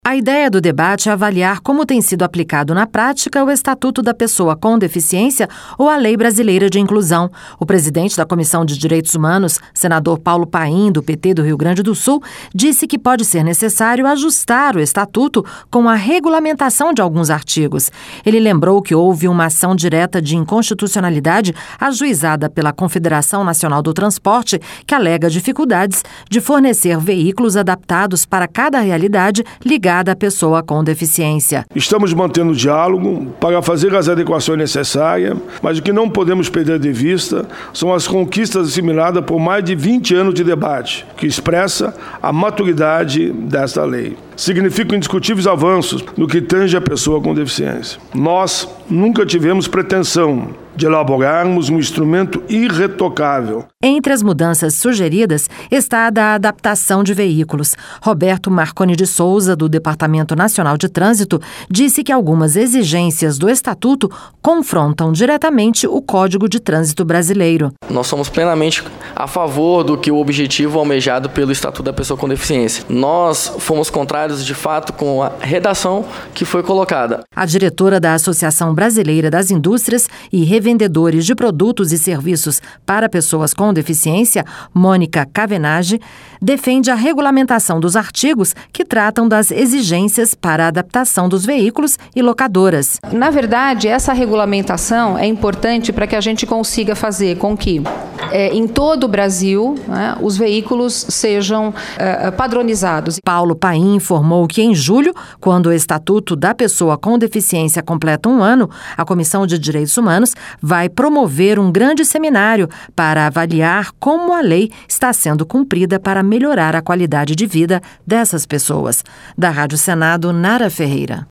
A ideia do debate é avaliar como tem sido aplicado na prática o Estatuto da Pessoa com Deficiência ou a Lei Brasileira de Inclusão. O presidente da Comissão de Direitos Humanos, senador Paulo Paim, do PT do Rio Grande do Sul, disse que pode ser necessário ajustar o Estatuto com a regulamentação de alguns artigos. Ele lembrou que houve uma ação direta de inconstitucionalidade ajuizada pela Confederação Nacional do Transporte que alega dificuldades de fornecer veículos adaptados para cada realidade ligada à pessoa com deficiência. Estamos mantendo o diálogo para fazer as adequações necessárias, mas o que não podemos perder de vista são as conquistas assimiladas por mais de 20 anos de debate, que expressa a maturidade desta lei. Significam indiscutíveis avanços no que tange a pessoa com deficiência. Nós nunca tivemos pretensão de elaborarmos um instrumento irretocável. Entre as mudanças sugeridas está a da adaptação de veículos. Roberto Marconi de Souza, do Departamento Nacional de Trânsito, disse que algumas exigências do Estatuto confrontam diretamente o Código de Trânsito brasileiro. Nós somos plenamente a favor do que o objetivo almejado pelo Estatuto da Pessoa com Deficiência. Nós fomos contrários, de fato, com a redação que foi colocada. A diretora da Associação Brasileira das Indústrias e Revendedores de Produtos e Serviços para Pessoas com Deficiência, Mônica Cavenage, defende a regulamentação dos artigos que tratam das exigências para a adaptação dos veículos e locadoras. Na verdade, essa regulamentação é importante para que a gente consiga fazer com que, em todo o Brasil, os veículos sejam padronizados. Paulo Paim informou que em julho, quando o Estatuto da Pessoa com Deficiência completa 1 ano, a Comissão de Direitos Humanos vai promover um grande seminário para avaliar como a lei está sendo cumprida para melhorar a qualidade de vida dessas pessoas. Da Rádio Senado, Nara Ferreira.